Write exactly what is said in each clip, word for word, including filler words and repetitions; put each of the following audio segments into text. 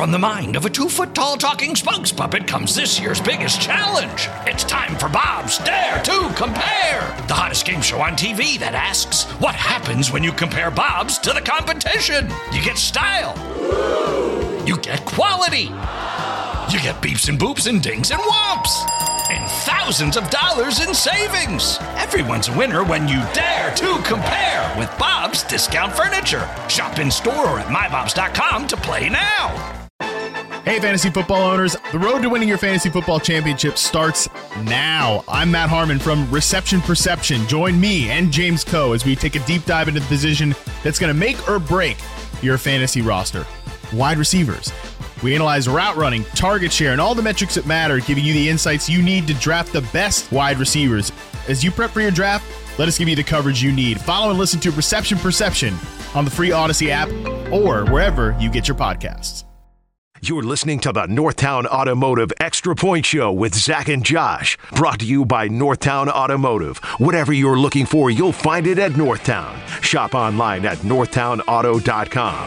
From the mind of a two-foot-tall talking spokes puppet comes this year's biggest challenge. It's time for Bob's Dare to Compare, the hottest game show on T V that asks, what happens when you compare Bobs to the competition? You get style. You get quality. You get beeps and boops and dings and whomps. And thousands of dollars in savings. Everyone's a winner when you dare to compare with Bob's Discount Furniture. Shop in store or at my bobs dot com to play now. Hey, fantasy football owners. The road to winning your fantasy football championship starts now. I'm Matt Harmon from Reception Perception. Join me and James Coe as we take a deep dive into the position that's going to make or break your fantasy roster. Wide receivers. We analyze route running, target share, and all the metrics that matter, giving you the insights you need to draft the best wide receivers. As you prep for your draft, let us give you the coverage you need. Follow and listen to Reception Perception on the free Odyssey app or wherever you get your podcasts. You're listening to the Northtown Automotive Extra Point Show with Zach and Josh. Brought to you by Northtown Automotive. Whatever you're looking for, you'll find it at Northtown. Shop online at northtown auto dot com.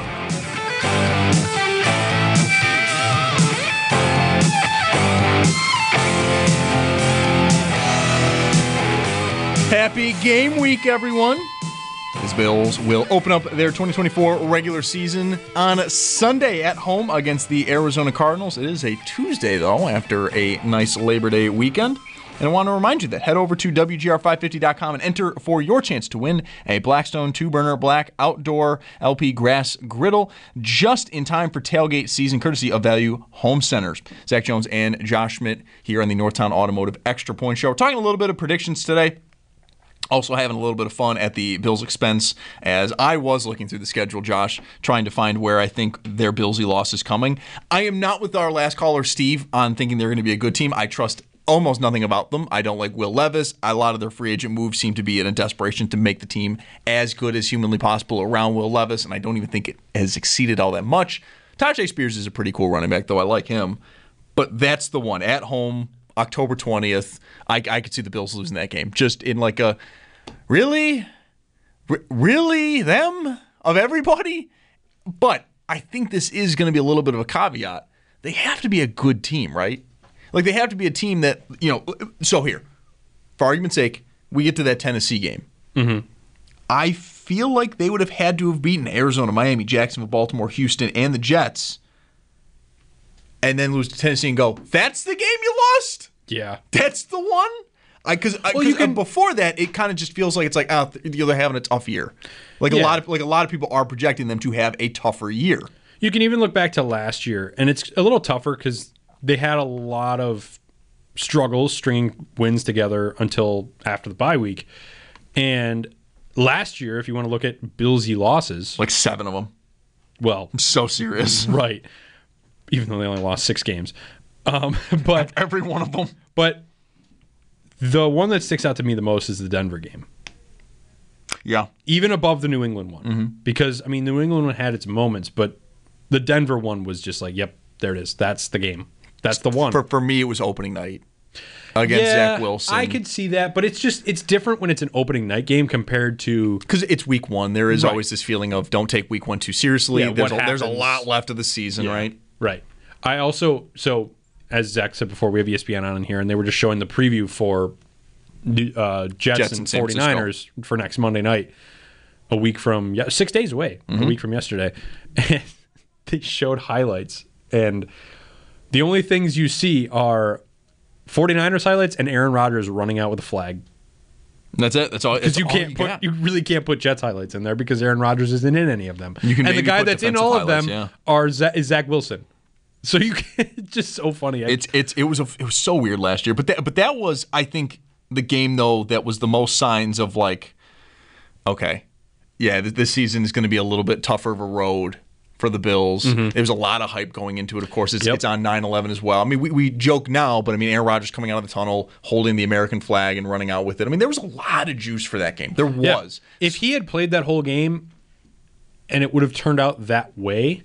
Happy game week, everyone. The Bills will open up their twenty twenty-four regular season on Sunday at home against the Arizona Cardinals. It is a Tuesday, though, after a nice Labor Day weekend. And I want to remind you that head over to W G R five fifty dot com and enter for your chance to win a Blackstone two-burner black outdoor L P grass griddle just in time for tailgate season, courtesy of Value Home Centers. Zach Jones and Josh Schmidt here on the Northtown Automotive Extra Point Show. We're talking a little bit of predictions today. Also having a little bit of fun at the Bills' expense as I was looking through the schedule, Josh, trying to find where I think their Billsy loss is coming. I am not with our last caller, Steve, on thinking they're going to be a good team. I trust almost nothing about them. I don't like Will Levis. A lot of their free agent moves seem to be in a desperation to make the team as good as humanly possible around Will Levis, and I don't even think it has exceeded all that much. Tajay Spears is a pretty cool running back, though. I like him. But that's the one. At home, October twentieth, I, I could see the Bills losing that game. Just in like a, really? R- really? Them? Of everybody? But I think this is going to be a little bit of a caveat. They have to be a good team, right? Like, they have to be a team that, you know, so here, for argument's sake, we get to that Tennessee game. Mm-hmm. I feel like they would have had to have beaten Arizona, Miami, Jacksonville, Baltimore, Houston, and the Jets, and then lose to Tennessee and go, that's the game you lost? Yeah. That's the one? Because well, before that, it kind of just feels like it's like, oh, they're having a tough year. Like yeah. a lot of like a lot of people are projecting them to have a tougher year. You can even look back to last year, and it's a little tougher because they had a lot of struggles stringing wins together until after the bye week. And last year, if you want to look at Billsy losses, like seven of them. Well, I'm so serious, right? Even though they only lost six games, um, but every one of them. But the one that sticks out to me the most is the Denver game. Yeah, even above the New England one, mm-hmm. because I mean, New England one had its moments, but the Denver one was just like, yep, there it is. That's the game. That's the one. For for me, it was opening night against yeah, Zach Wilson. I could see that, but it's just it's different when it's an opening night game compared to because it's week one. There is right. always this feeling of don't take week one too seriously. Yeah, there's, what a, there's a lot left of the season, yeah, right? Right. I also so as Zach said before, we have E S P N on in here, and they were just showing the preview for uh, Jets, Jets and forty-niners for next Monday night, a week from yeah, six days away, mm-hmm. a week from yesterday. And they showed highlights, and the only things you see are forty-niners highlights and Aaron Rodgers running out with a flag. That's it. That's all. Because you can't you put, got. you really can't put Jets highlights in there because Aaron Rodgers isn't in any of them. You can and the guy that's in all of them yeah. are is Zach Wilson. So you can, it's just so funny. It's it's it was a, it was so weird last year, but that but that was I think the game though that was the most signs of like, okay, yeah, this season is going to be a little bit tougher of a road for the Bills. Mm-hmm. There was a lot of hype going into it. Of course, it's, yep. it's on nine eleven as well. I mean, we, we joke now, but I mean, Aaron Rodgers coming out of the tunnel, holding the American flag and running out with it. I mean, there was a lot of juice for that game. There yeah. was. If he had played that whole game and it would have turned out that way,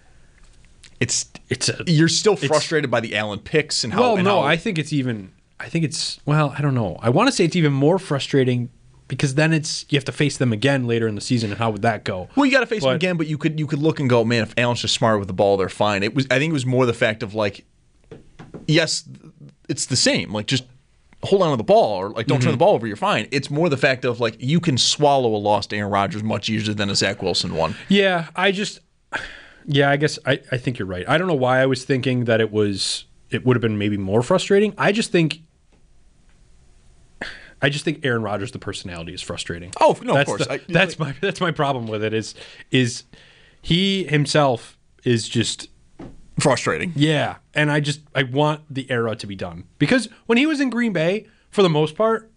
it's it's a, you're still frustrated by the Allen picks and how. Well, and no, how, I think it's even. I think it's well, I don't know. I want to say it's even more frustrating because then it's you have to face them again later in the season, and how would that go? Well, you got to face but, them again, but you could you could look and go, man, if Allen's just smart with the ball, they're fine. It was I think it was more the fact of like, yes, it's the same. Like just hold on to the ball, or like don't mm-hmm. turn the ball over, you're fine. It's more the fact of like you can swallow a loss to Aaron Rodgers much easier than a Zach Wilson one. Yeah, I just, yeah, I guess I, I think you're right. I don't know why I was thinking that it was it would have been maybe more frustrating. I just think. I just think Aaron Rodgers, the personality, is frustrating. Oh no, that's of course. The, I, that's my that's my problem with it. Is is he himself is just frustrating. Yeah, and I just I want the era to be done, because when he was in Green Bay, for the most part,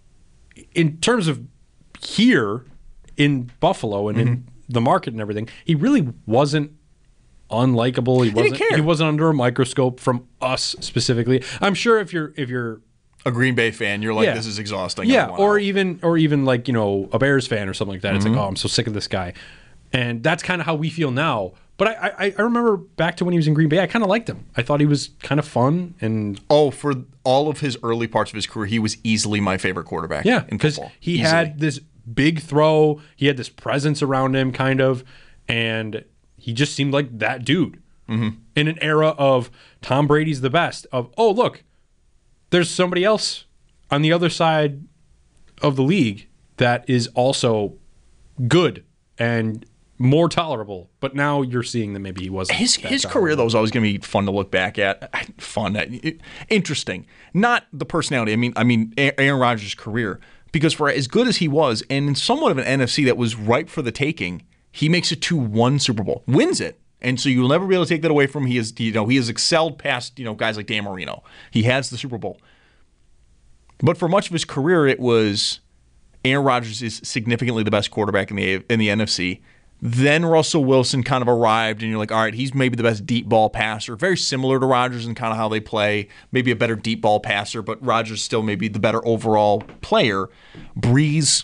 in terms of here in Buffalo and mm-hmm. in the market and everything, he really wasn't unlikable. He wasn't. He, he wasn't under a microscope from us specifically. I'm sure if you're if you're a Green Bay fan, you're like, yeah. this is exhausting. Yeah, or out. even or even like, you know, a Bears fan or something like that. Mm-hmm. It's like, oh, I'm so sick of this guy. And that's kind of how we feel now. But I, I, I remember back to when he was in Green Bay, I kind of liked him. I thought he was kind of fun. And oh, for all of his early parts of his career, he was easily my favorite quarterback. Yeah, because he easily. had this big throw. He had this presence around him, kind of. And he just seemed like that dude. Mm-hmm. In an era of Tom Brady's the best. Of, oh, look. There's somebody else on the other side of the league that is also good and more tolerable. But now you're seeing that maybe he wasn't. His his career, though, is always going to be fun to look back at. Fun, interesting. Not the personality. I mean, I mean Aaron Rodgers' career, because for as good as he was, and in somewhat of an N F C that was ripe for the taking, he makes it to one Super Bowl, wins it. And so you'll never be able to take that away from him. He is, you know, he has excelled past, you know, guys like Dan Marino. He has the Super Bowl. But for much of his career, it was Aaron Rodgers is significantly the best quarterback in the in the N F C. Then Russell Wilson kind of arrived, and you're like, all right, he's maybe the best deep ball passer. Very similar to Rodgers in kind of how they play. Maybe a better deep ball passer, but Rodgers still maybe the better overall player. Breeze,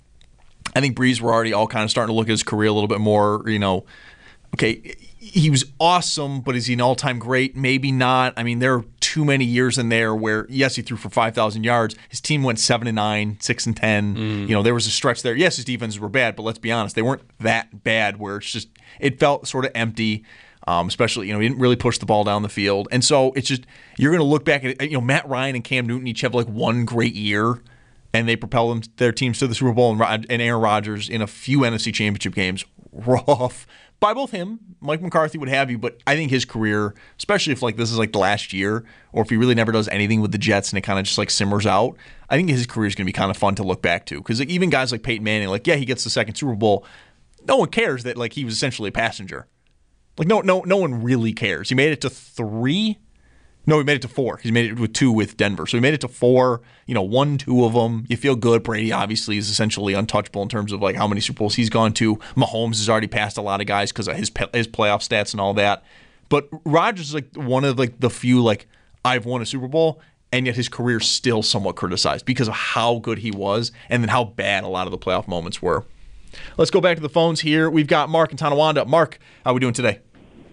I think Breeze, we're already all kind of starting to look at his career a little bit more, you know, okay, he was awesome, but is he an all-time great? Maybe not. I mean, there are too many years in there where, yes, he threw for five thousand yards. His team went seven and nine, six and ten. Mm. You know, there was a stretch there. Yes, his defenses were bad, but let's be honest, they weren't that bad where it's just, it felt sort of empty, um, especially, you know, he didn't really push the ball down the field. And so it's just, you're going to look back at, you know, Matt Ryan and Cam Newton each have like one great year, and they propel them, their teams to the Super Bowl, and, and Aaron Rodgers in a few N F C Championship games. Rough. By both him, Mike McCarthy, would have you, but I think his career, especially if like this is like the last year, or if he really never does anything with the Jets and it kind of just like simmers out, I think his career is going to be kind of fun to look back to. Because like, even guys like Peyton Manning, like yeah, he gets the second Super Bowl, no one cares that like he was essentially a passenger. Like no, no, no one really cares. He made it to three. No, he made it to four. He's made it with two with Denver. So he made it to four, you know, one, two of them. You feel good. Brady obviously is essentially untouchable in terms of like how many Super Bowls he's gone to. Mahomes has already passed a lot of guys because of his his playoff stats and all that. But Rodgers is like one of like the few like I've won a Super Bowl, and yet his career is still somewhat criticized because of how good he was and then how bad a lot of the playoff moments were. Let's go back to the phones here. We've got Mark in Tonawanda. Mark, how are we doing today?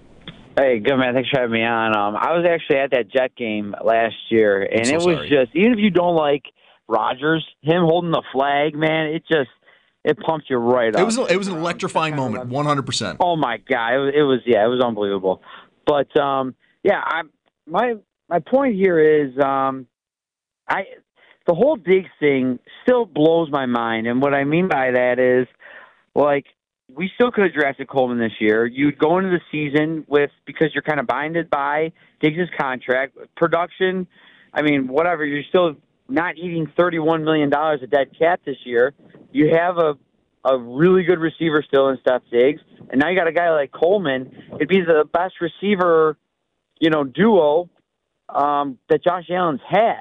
Hey, good, man. Thanks for having me on. Um, I was actually at that Jet game last year, and so it was sorry. just, even if you don't like Rodgers, him holding the flag, man, it just, it pumps you right up. It was, a, it was an electrifying moment, one hundred percent. Oh, my God. It was, it was, yeah, it was unbelievable. But, um, yeah, I, my my point here is um, I the whole Diggs thing still blows my mind, and what I mean by that is, like, we still could have drafted Coleman this year. You'd go into the season with, because you're kind of binded by Diggs' contract, production, I mean, whatever, you're still not eating thirty-one million dollars of dead cap this year. You have a, a really good receiver still in Steph Diggs, and now you got a guy like Coleman. It'd be the best receiver, you know, duo um, that Josh Allen's had.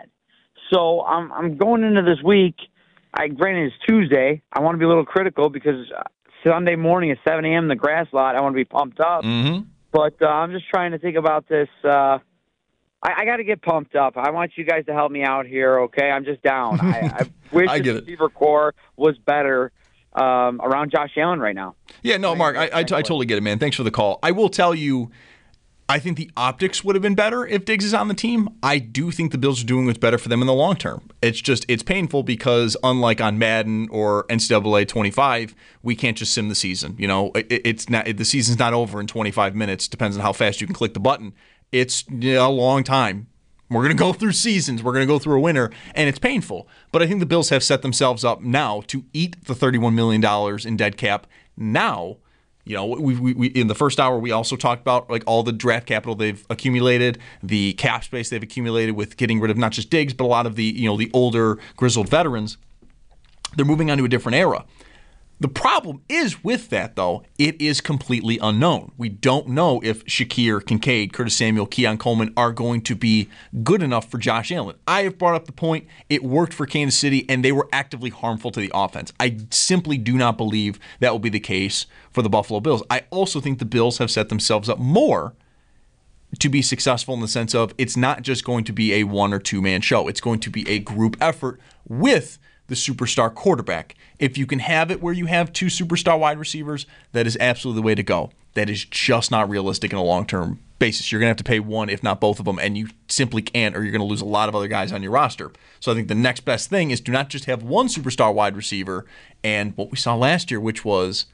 So I'm, I'm going into this week, I granted it's Tuesday, I want to be a little critical because – Sunday morning at seven a.m. in the grass lot, I want to be pumped up. Mm-hmm. But uh, I'm just trying to think about this. Uh, I, I got to get pumped up. I want you guys to help me out here, okay? I'm just down. I, I wish I the receiver core was better um, around Josh Allen right now. Yeah, no, Mark, I, I, I totally get it, man. Thanks for the call. I will tell you, I think the optics would have been better if Diggs is on the team. I do think the Bills are doing what's better for them in the long term. It's just, it's painful because unlike on Madden or N C double A twenty-five, we can't just sim the season. You know, it, it's not, the season's not over in twenty-five minutes. Depends on how fast you can click the button. It's you know, a long time. We're going to go through seasons. We're going to go through a winter, and it's painful. But I think the Bills have set themselves up now to eat the thirty-one million dollars in dead cap now. You know, we, we, we in the first hour we also talked about like all the draft capital they've accumulated, the cap space they've accumulated with getting rid of not just Diggs, but a lot of the you know the older grizzled veterans. They're moving on to a different era. The problem is with that, though, it is completely unknown. We don't know if Shakir, Kincaid, Curtis Samuel, Keon Coleman are going to be good enough for Josh Allen. I have brought up the point, it worked for Kansas City, and they were actively harmful to the offense. I simply do not believe that will be the case for the Buffalo Bills. I also think the Bills have set themselves up more to be successful in the sense of it's not just going to be a one or two man show. It's going to be a group effort with the superstar quarterback. If you can have it where you have two superstar wide receivers, that is absolutely the way to go. That is just not realistic in a long-term basis. You're going to have to pay one, if not both of them, and you simply can't, or you're going to lose a lot of other guys on your roster. So I think the next best thing is to not just have one superstar wide receiver, and what we saw last year, which was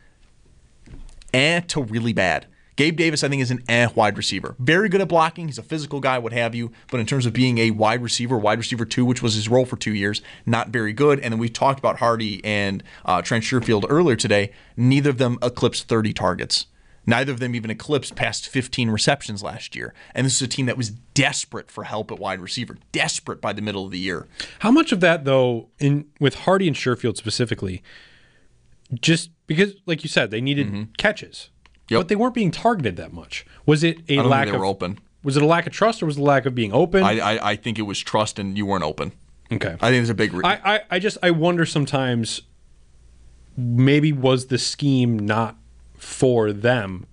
eh to really bad. Gabe Davis, I think, is an eh wide receiver. Very good at blocking. He's a physical guy, what have you. But in terms of being a wide receiver, wide receiver two, which was his role for two years, not very good. And then we talked about Hardy and uh, Trent Sherfield earlier today. Neither of them eclipsed thirty targets. Neither of them even eclipsed past fifteen receptions last year. And this is a team that was desperate for help at wide receiver. Desperate by the middle of the year. How much of that, though, in with Hardy and Sherfield specifically, just because, like you said, they needed mm-hmm. catches. Yep. But they weren't being targeted that much. Was it a I don't lack think they of were open? Was it a lack of trust, or was it a lack of being open? I, I I think it was trust, and you weren't open. Okay, I think there's a big. Re- I, I I just I wonder sometimes. Maybe was the scheme not for them,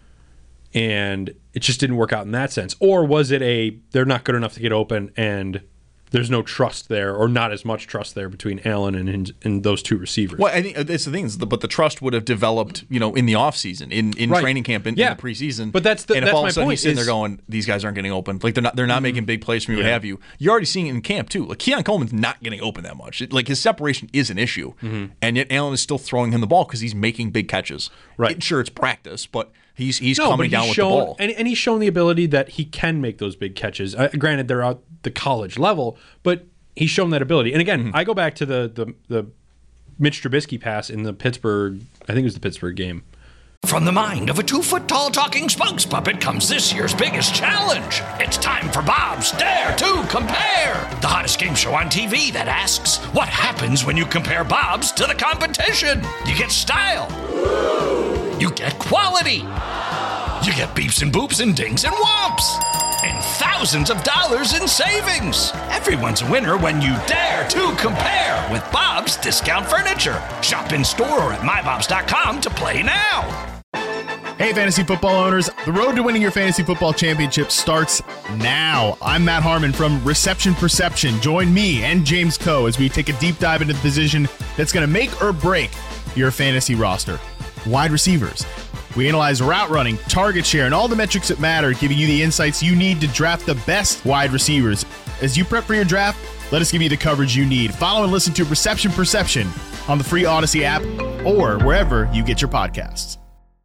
and it just didn't work out in that sense, or was it a they're not good enough to get open and there's no trust there, or not as much trust there between Allen and and those two receivers? Well, I think that's the thing. Is the, but the trust would have developed, you know, in the offseason, in in right. training camp, in, yeah. in the preseason. But that's the, and that's if all my of a sudden point he's sitting is, there going, these guys aren't getting open. Like they're not they're not mm-hmm. making big plays for me. Yeah. What have you? You're already seeing it in camp too. Like Keon Coleman's not getting open that much. It, like his separation is an issue, mm-hmm. and yet Allen is still throwing him the ball because he's making big catches. Right. It, sure, it's practice, but. He's he's no, coming he's down shown, with the ball. And, and he's shown the ability that he can make those big catches. Uh, granted, they're at the college level, but he's shown that ability. And again, mm-hmm. I go back to the, the the Mitch Trubisky pass in the Pittsburgh, I think it was the Pittsburgh game. From the mind of a two-foot-tall talking spokes puppet comes this year's biggest challenge. It's time for Bob's Dare to Compare, the hottest game show on T V that asks, what happens when you compare Bob's to the competition? You get style. You get quality. You get beeps and boops and dings and whomps. And thousands of dollars in savings. Everyone's a winner when you dare to compare with Bob's Discount Furniture. Shop in store or at my bobs dot com to play now. Hey, fantasy football owners. The road to winning your fantasy football championship starts now. I'm Matt Harmon from Reception Perception. Join me and James Coe as we take a deep dive into the position that's going to make or break your fantasy roster. Wide receivers. We analyze route running, target share, and all the metrics that matter, giving you the insights you need to draft the best wide receivers. As you prep for your draft, let us give you the coverage you need. Follow and listen to Reception Perception on the free Odyssey app or wherever you get your podcasts.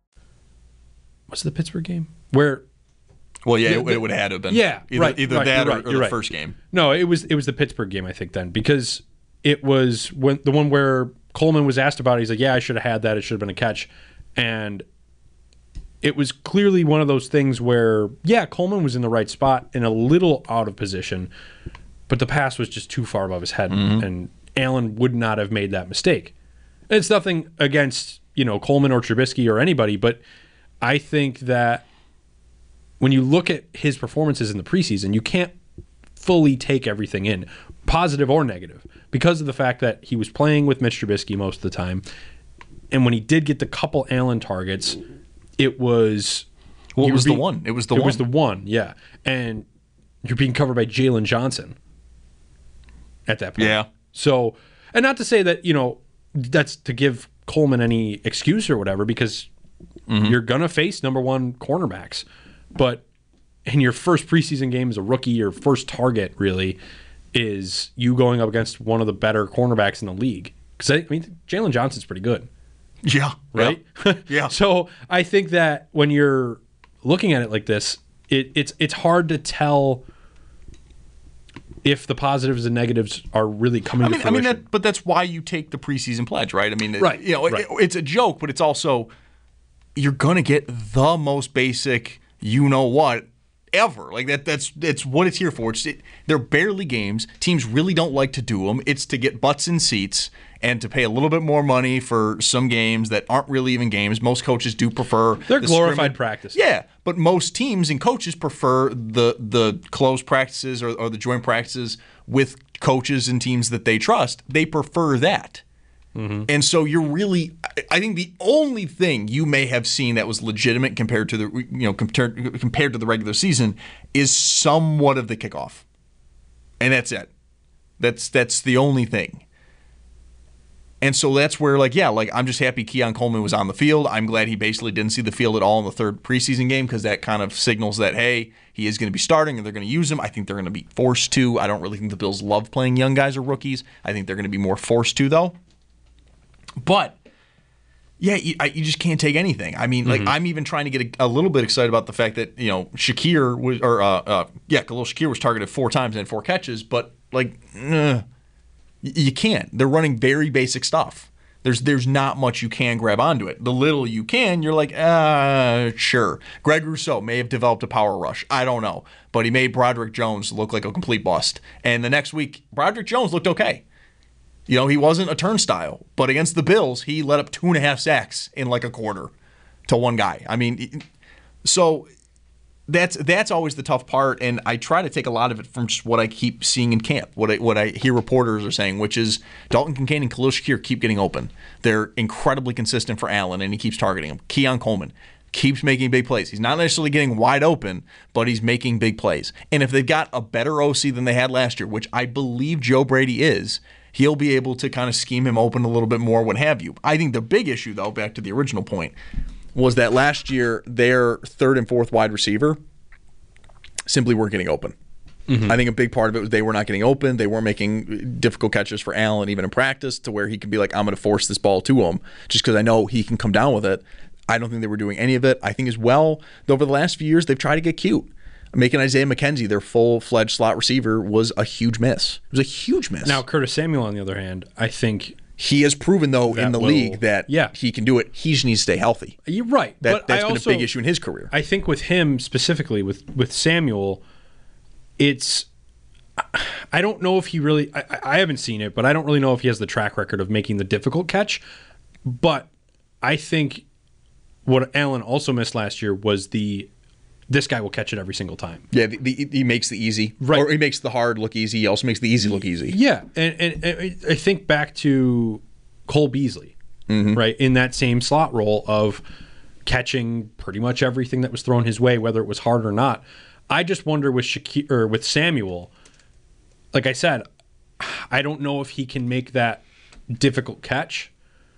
What's the Pittsburgh game? Where? Well, yeah, the, it, it would have had to have been. Yeah, either, right. Either right, that or, right, or the right. first game. No, it was it was the Pittsburgh game, I think, then, because it was when the one where Coleman was asked about it. He's like, "Yeah, I should have had that. It should have been a catch," and it was clearly one of those things where, yeah, Coleman was in the right spot and a little out of position, but the pass was just too far above his head, mm-hmm. and Allen would not have made that mistake. And it's nothing against, you know, Coleman or Trubisky or anybody, but I think that when you look at his performances in the preseason, you can't fully take everything in, positive or negative, because of the fact that he was playing with Mitch Trubisky most of the time, and when he did get the couple Allen targets, it was well, it was being, the one. It was the it one. was the one, yeah. And you're being covered by Jalen Johnson at that point. Yeah. So, and not to say that, you know, that's to give Coleman any excuse or whatever, because mm-hmm. you're gonna face number one cornerbacks, but and your first preseason game as a rookie, your first target really is you going up against one of the better cornerbacks in the league. Because I mean, Jalen Johnson's pretty good. Yeah. Right? Yeah. yeah. So I think that when you're looking at it like this, it, it's it's hard to tell if the positives and negatives are really coming I mean, to I mean, fruition. that, but that's why you take the preseason pledge, right? I mean, it, Right, you know, right. it, it's a joke, but it's also you're gonna get the most basic, you know what, ever. Like that. That's that's what it's here for. It's, it, they're barely games. Teams really don't like to do them. It's to get butts in seats and to pay a little bit more money for some games that aren't really even games. Most coaches do prefer They're the glorified scrimmage. practice. Yeah, but most teams and coaches prefer the the closed practices or, or the joint practices with coaches and teams that they trust. They prefer that. Mm-hmm. And so you're really, I think the only thing you may have seen that was legitimate compared to the, you know, compared compared to the regular season is somewhat of the kickoff, and that's it. That's that's the only thing. And so that's where, like, yeah, like I'm just happy Keon Coleman was on the field. I'm glad he basically didn't see the field at all in the third preseason game because that kind of signals that, hey, he is going to be starting and they're going to use him. I think they're going to be forced to. I don't really think the Bills love playing young guys or rookies. I think they're going to be more forced to, though. But, yeah, you, I, you just can't take anything. I mean, like, mm-hmm. I'm even trying to get a, a little bit excited about the fact that, you know, Shakir was, or, uh, uh, yeah, Khalil Shakir was targeted four times and had four catches, but, like, uh, you can't. They're running very basic stuff. There's there's not much you can grab onto it. The little you can, you're like, uh, sure. Greg Rousseau may have developed a power rush. I don't know. But he made Broderick Jones look like a complete bust. And the next week, Broderick Jones looked okay. You know, he wasn't a turnstile. But against the Bills, he let up two and a half sacks in like a quarter to one guy. I mean, so That's that's always the tough part, and I try to take a lot of it from just what I keep seeing in camp, what I, what I hear reporters are saying, which is Dalton Kincaid and Khalil Shakir keep getting open. They're incredibly consistent for Allen, and he keeps targeting him. Keon Coleman keeps making big plays. He's not necessarily getting wide open, but he's making big plays. And if they've got a better O C than they had last year, which I believe Joe Brady is, he'll be able to kind of scheme him open a little bit more, what have you. I think the big issue, though, back to the original point, was that last year their third and fourth wide receiver simply weren't getting open. Mm-hmm. I think a big part of it was they were not getting open. They weren't making difficult catches for Allen even in practice to where he could be like, I'm going to force this ball to him just because I know he can come down with it. I don't think they were doing any of it. I think as well, over the last few years, they've tried to get cute. Making Isaiah McKenzie their full-fledged slot receiver was a huge miss. It was a huge miss. Now, Curtis Samuel, on the other hand, I think he has proven, though, in the will, league that yeah. he can do it. He just needs to stay healthy. You're right. That, but that's I been also, a big issue in his career. I think with him specifically, with, with Samuel, it's – I don't know if he really – I haven't seen it, but I don't really know if he has the track record of making the difficult catch. But I think what Allen also missed last year was the – this guy will catch it every single time. Yeah, the, the, he makes the easy. Right. Or he makes the hard look easy. He also makes the easy look easy. Yeah, and, and, and I think back to Cole Beasley, mm-hmm. right, in that same slot role of catching pretty much everything that was thrown his way, whether it was hard or not. I just wonder with Shakir, or with Samuel, like I said, I don't know if he can make that difficult catch,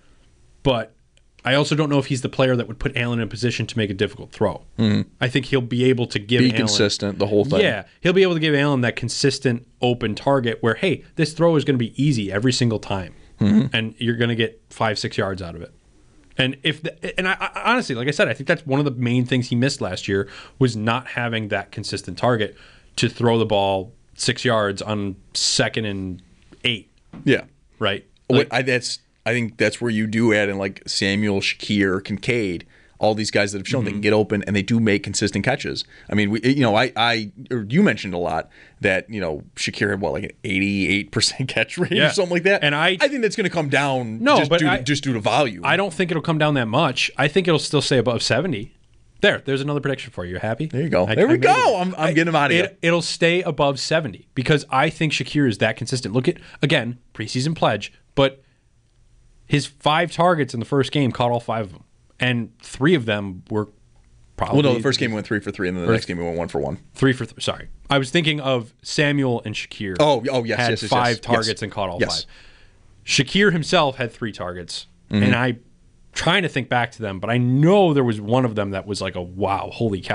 but I also don't know if he's the player that would put Allen in a position to make a difficult throw. Mm-hmm. I think he'll be able to give be Allen, consistent the whole thing. Yeah, he'll be able to give Allen that consistent open target where, hey, this throw is going to be easy every single time, mm-hmm. and you're going to get five, six yards out of it. And if the, and I, I honestly, like I said, I think that's one of the main things he missed last year was not having that consistent target to throw the ball six yards on second and eight. Yeah, right. Like, I, that's. I think that's where you do add in like Samuel, Shakir, Kincaid, all these guys that have shown mm-hmm. they can get open and they do make consistent catches. I mean, we, you know, I, I, or you mentioned a lot that, you know, Shakir had what, like an eighty-eight percent catch rate yeah. or something like that. And I, I think that's going to come down no, just, but due I, to, just due to volume. I don't think it'll come down that much. I think it'll still stay above seventy. There, there's another prediction for you. Happy? There you go. I, there we I go. I'm, I'm getting him out of it, here. It'll stay above seventy because I think Shakir is that consistent. Look at, again, preseason pledge, but his five targets in the first game caught all five of them. And three of them were probably... Well, no, the first game he went three for three, and then the first, next game he went one for one. Three for three. Sorry. I was thinking of Samuel and Shakir. Oh, oh yes, had yes, yes. five yes, targets yes. and caught all yes. five. Shakir himself had three targets. Mm-hmm. And I'm trying to think back to them, but I know there was one of them that was like a wow, holy cow.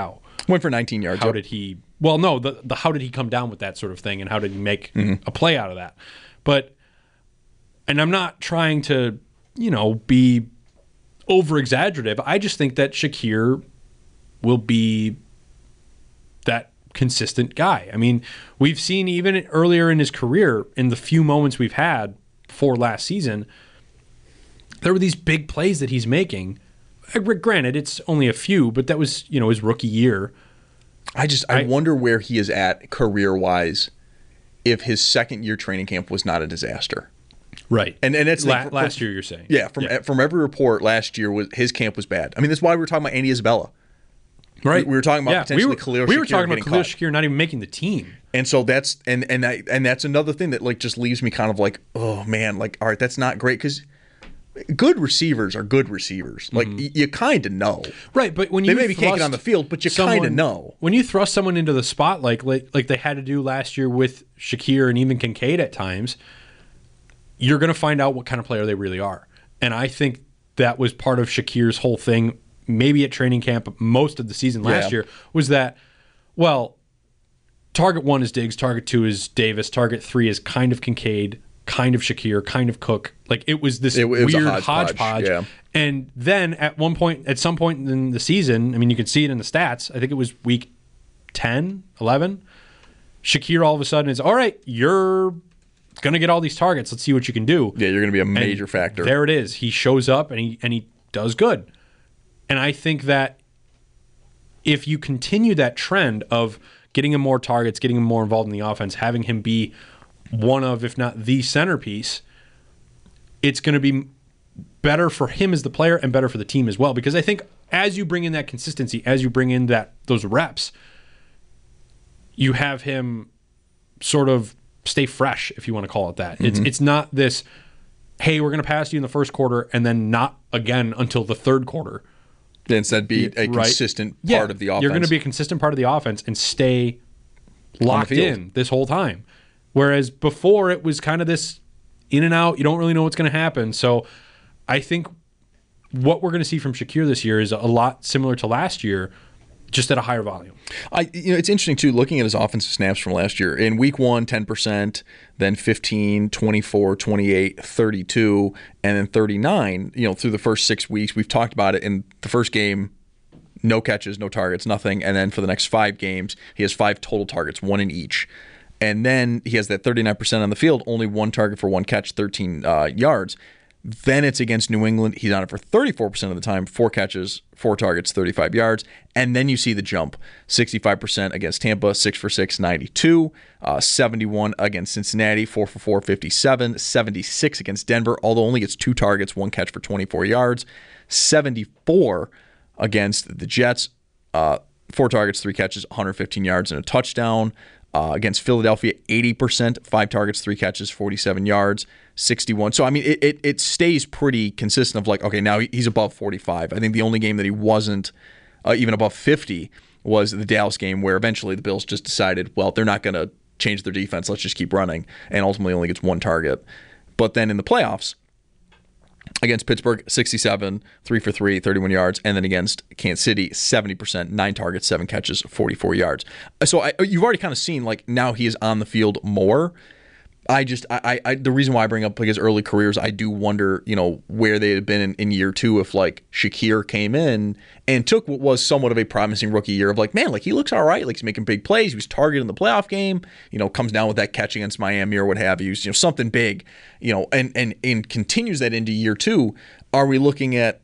Went for nineteen yards. How yep. did he? Well, no, the the how did he come down with that sort of thing, and how did he make mm-hmm. a play out of that? But, and I'm not trying to, you know, be over exaggerative. I just think that Shakir will be that consistent guy. I mean, we've seen even earlier in his career, in the few moments we've had for last season, there were these big plays that he's making. Granted, it's only a few, but that was, you know, his rookie year. I just I, I wonder where he is at career-wise if his second year training camp was not a disaster. Right. And and it's La- like, from, last year you're saying. Yeah, from yeah. from every report last year was his camp was bad. I mean, that's why we were talking about Andy Isabella. Right. We, we were talking about yeah. potentially we were, Khalil Shakir. We were talking about Khalil caught. Shakir not even making the team. And so that's and and I, and that's another thing that like just leaves me kind of like, oh man, like all right, that's not great because good receivers are good receivers. Like mm-hmm. y- you kind of know, right? But when they you maybe can't get on the field, but you kind of know when you thrust someone into the spotlight, like like they had to do last year with Shakir and even Kincaid at times. You're going to find out what kind of player they really are, and I think that was part of Shakir's whole thing. Maybe at training camp, most of the season last yeah. year was that, well, target one is Diggs, target two is Davis, target three is kind of Kincaid, kind of Shakir, kind of Cook. Like it was this it, it was weird hodgepodge. hodgepodge. Yeah. And then at one point, at some point in the season, I mean, you can see it in the stats. I think it was week ten, eleven. Shakir all of a sudden is, all right, you're going to get all these targets. Let's see what you can do. Yeah, you're going to be a major and factor. There it is. He shows up and he and he does good. And I think that if you continue that trend of getting him more targets, getting him more involved in the offense, having him be one of, if not the centerpiece, it's going to be better for him as the player and better for the team as well. Because I think as you bring in that consistency, as you bring in that those reps, you have him sort of stay fresh, if you want to call it that. Mm-hmm. It's it's not this, hey, we're going to pass you in the first quarter and then not again until the third quarter. Instead, be a right? consistent part yeah, of the offense. You're going to be a consistent part of the offense and stay locked in this whole time. Whereas before, it was kind of this in and out. You don't really know what's going to happen. So I think what we're going to see from Shakir this year is a lot similar to last year, just at a higher volume. I, you know, it's interesting, too, looking at his offensive snaps from last year. In week one, ten percent, then fifteen, twenty-four, twenty-eight, thirty-two, and then thirty-nine, you know, through the first six weeks. We've talked about it in the first game, no catches, no targets, nothing. And then for the next five games, he has five total targets, one in each. And then he has that thirty-nine percent on the field, only one target for one catch, thirteen uh, yards. Then it's against New England. He's on it for thirty-four percent of the time, four catches, four targets, thirty-five yards. And then you see the jump, sixty-five percent against Tampa, six for six, ninety-two, uh, seventy-one against Cincinnati, four for four, fifty-seven, seventy-six against Denver, although only gets two targets, one catch for twenty-four yards, seventy-four against the Jets, uh, four targets, three catches, one hundred fifteen yards, and a touchdown. Uh, against Philadelphia, eighty percent, five targets, three catches, forty-seven yards, sixty-one. So, I mean, it, it it stays pretty consistent of like, okay, now he's above forty-five. I think the only game that he wasn't uh, even above fifty was the Dallas game where eventually the Bills just decided, well, they're not going to change their defense. Let's just keep running. And ultimately only gets one target. But then in the playoffs, against Pittsburgh, sixty-seven, three for three, thirty-one yards. And then against Kansas City, seventy percent, nine targets, seven catches, forty-four yards. So I, you've already kind of seen, like, now he is on the field more. I just, I, I, the reason why I bring up like his early careers, I do wonder, you know, where they had been in, in year two if like Shakir came in and took what was somewhat of a promising rookie year of like, man, like he looks all right. Like he's making big plays. He was targeted in the playoff game, you know, comes down with that catch against Miami or what have you, you know, something big, you know, and, and, and continues that into year two. Are we looking at,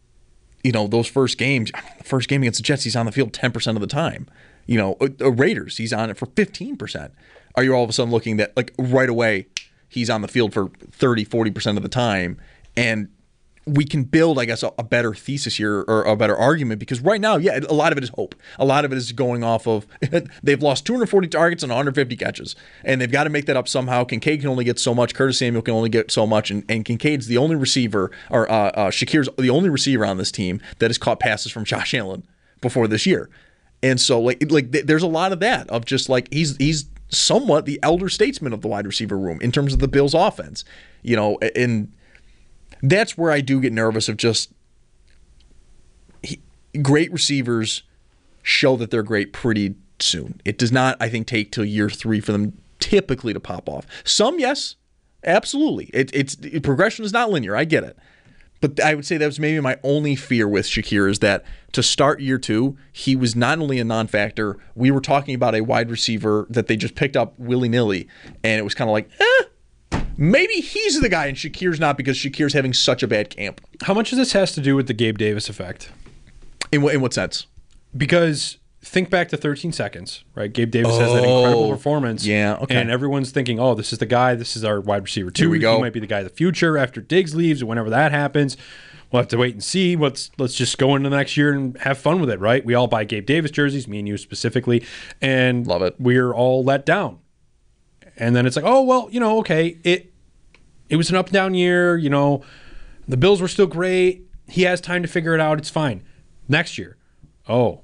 you know, those first games, the first game against the Jets, he's on the field ten percent of the time, you know, uh, Raiders, he's on it for fifteen percent. Are you all of a sudden looking that, like, right away, he's on the field for thirty, forty percent of the time, and we can build, I guess, a, a better thesis here or a better argument because right now, yeah, a lot of it is hope. A lot of it is going off of they've lost two hundred forty targets and one hundred fifty catches, and they've got to make that up somehow. Kincaid can only get so much. Curtis Samuel can only get so much, and, and Kincaid's the only receiver, or uh, uh, Shakir's the only receiver on this team that has caught passes from Josh Allen before this year. And so, like, like there's a lot of that, of just, like, he's he's somewhat the elder statesman of the wide receiver room in terms of the Bills' offense. You know, and that's where I do get nervous of just he, great receivers show that they're great pretty soon. It does not, I think, take till year three for them typically to pop off. Some, yes, absolutely. It, it's it, progression is not linear. I get it. But I would say that was maybe my only fear with Shakir is that to start year two, he was not only a non-factor. We were talking about a wide receiver that they just picked up willy-nilly, and it was kind of like, eh, maybe he's the guy, and Shakir's not because Shakir's having such a bad camp. How much of this has to do with the Gabe Davis effect? In what, in what sense? Because think back to thirteen seconds, right? Gabe Davis oh, has that incredible performance. Yeah, okay. And everyone's thinking, oh, this is the guy. This is our wide receiver two. Here we go. He might be the guy of the future after Diggs leaves or whenever that happens. We'll have to wait and see. Let's let's just go into the next year and have fun with it, right? We all buy Gabe Davis jerseys, me and you specifically, and love it. We're all let down. And then it's like, oh, well, you know, okay, it it was an up and down year. You know, the Bills were still great. He has time to figure it out. It's fine. Next year, oh,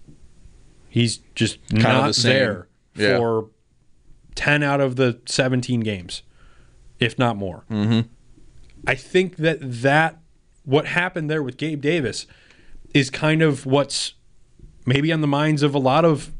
he's just kind not of the there yeah. for ten out of the seventeen games, if not more. Mm-hmm. I think that that what happened there with Gabe Davis is kind of what's maybe on the minds of a lot of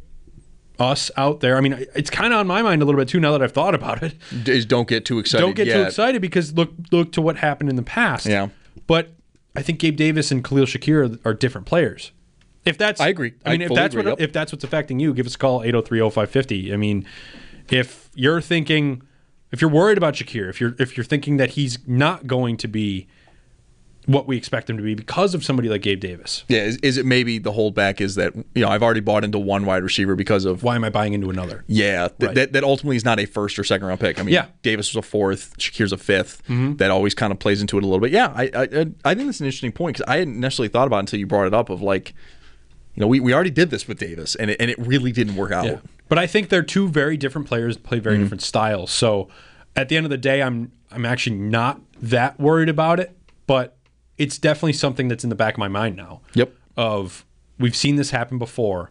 us out there. I mean, it's kind of on my mind a little bit too now that I've thought about it. Is don't get too excited. Don't get yet. too excited because look look to what happened in the past. Yeah. But I think Gabe Davis and Khalil Shakir are, are different players. If that's, I agree. I mean, I if that's agree, what yep. if that's what's affecting you, give us a call eight oh three oh five five oh. I mean, if you're thinking, if you're worried about Shakir, if you're if you're thinking that he's not going to be what we expect him to be because of somebody like Gabe Davis. Yeah, is, is it maybe the holdback is that, you know, I've already bought into one wide receiver because of... Why am I buying into another? Yeah, th- right. that, that ultimately is not a first or second round pick. I mean, yeah. Davis was a fourth, Shakir's a fifth. Mm-hmm. That always kind of plays into it a little bit. Yeah, I I, I think that's an interesting point because I hadn't necessarily thought about it until you brought it up of like, you know, we, we already did this with Davis and it, and it really didn't work out. Yeah. But I think they're two very different players, play very mm-hmm. different styles. So at the end of the day, I'm I'm actually not that worried about it, but it's definitely something that's in the back of my mind now. Yep. Of we've seen this happen before.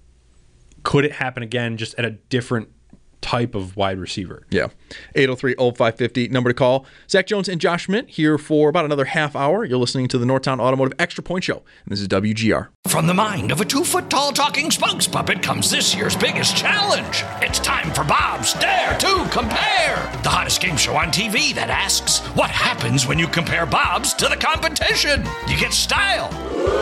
Could it happen again just at a different type of wide receiver? Yeah. eight oh three oh five five oh, number to call. Zach Jones and Josh Schmidt here for about another half hour. You're listening to the Northtown Automotive Extra Point Show. And this is W G R. From the mind of a two-foot-tall talking spokes puppet comes this year's biggest challenge. It's time for Bob's Dare to Compare, the hottest game show on T V that asks, what happens when you compare Bob's to the competition? You get style.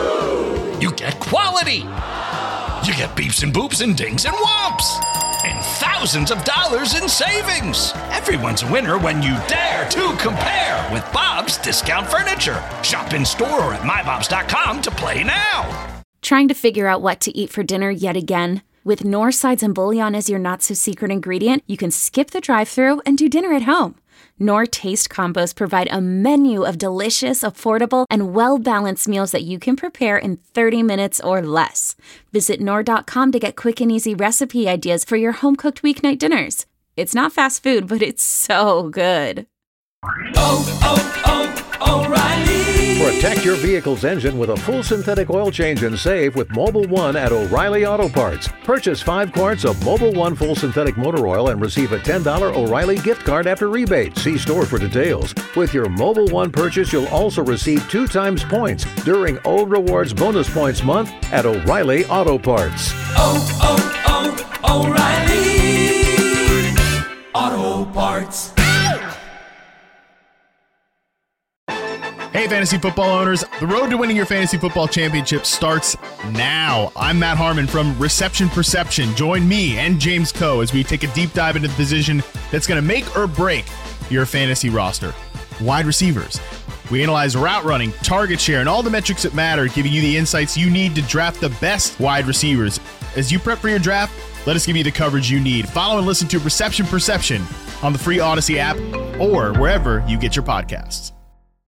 You get quality. You get beeps and boops and dings and whomps. And thousands of dollars in savings. Everyone's a winner when you dare to compare with Bob's Discount Furniture. Shop in store or at my bobs dot com to play now. Trying to figure out what to eat for dinner yet again? With Knorr sides and bouillon as your not-so-secret ingredient, you can skip the drive-thru and do dinner at home. Knorr Taste Combos provide a menu of delicious, affordable, and well-balanced meals that you can prepare in thirty minutes or less. Visit Knorr dot com to get quick and easy recipe ideas for your home-cooked weeknight dinners. It's not fast food, but it's so good. Oh, oh, oh, O'Reilly! Protect your vehicle's engine with a full synthetic oil change and save with Mobil one at O'Reilly Auto Parts. Purchase five quarts of Mobil one full synthetic motor oil and receive a ten dollars O'Reilly gift card after rebate. See store for details. With your Mobil one purchase, you'll also receive two times points during O Rewards Bonus Points Month at O'Reilly Auto Parts. Oh, oh, oh, O'Reilly Auto Parts. Hey, fantasy football owners. The road to winning your fantasy football championship starts now. I'm Matt Harmon from Reception Perception. Join me and James Coe as we take a deep dive into the position that's going to make or break your fantasy roster. Wide receivers. We analyze route running, target share, and all the metrics that matter, giving you the insights you need to draft the best wide receivers. As you prep for your draft, let us give you the coverage you need. Follow and listen to Reception Perception on the free Odyssey app or wherever you get your podcasts.